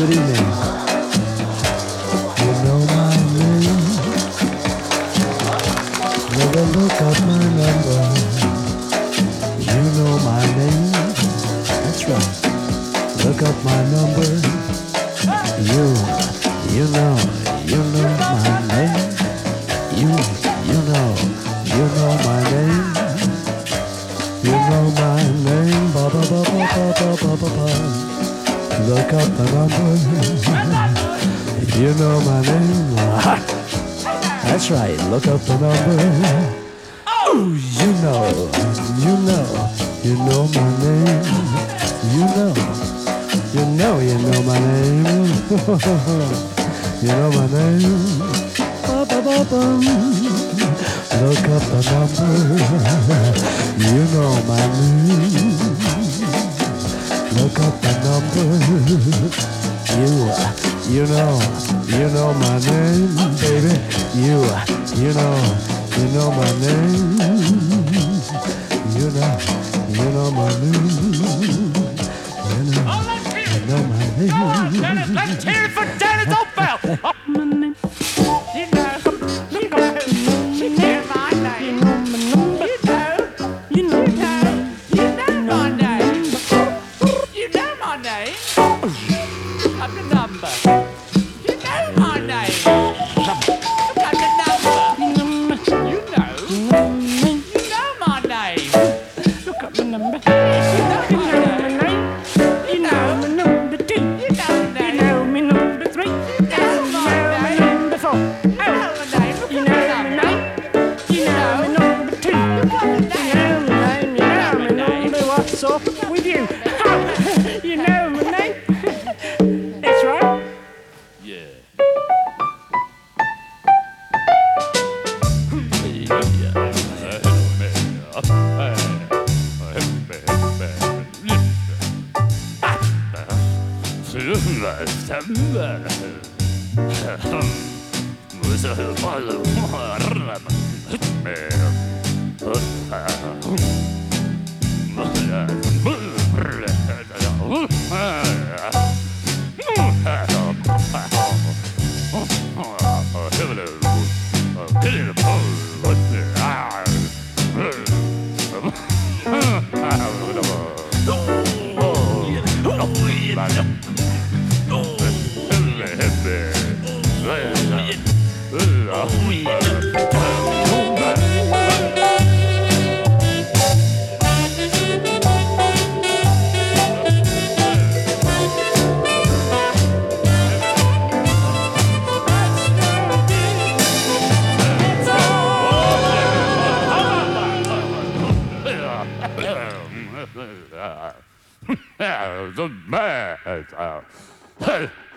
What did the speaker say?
Good evening. You know my name. Never look up my number. You know my name. That's right. Look up my number. You know my name. You know my name. You know my name. Ba ba ba ba ba ba ba ba ba. Look up the number. You know my name. That's right. Look up the number. Oh, you know my name. You know my name. You know my name. Ba-ba-ba-bum. Look up the number. You know my name. Look up the number. You know my name, baby. You know my name. You know my name. You know my name. Let's hear it for Dennis Opel. You know my name. You know my name. You know my name. Look up the number. You know my name. Look up the number. You know my name. Look up the number. You know my name. You know my number 2. You know my You name. know my number 3. You know my name. Number 4. You know my name. Look You up know the my number. name. You know my number 2. You know my name. You know my number. What's up with you? You know my name. That's right. Yeah. The man.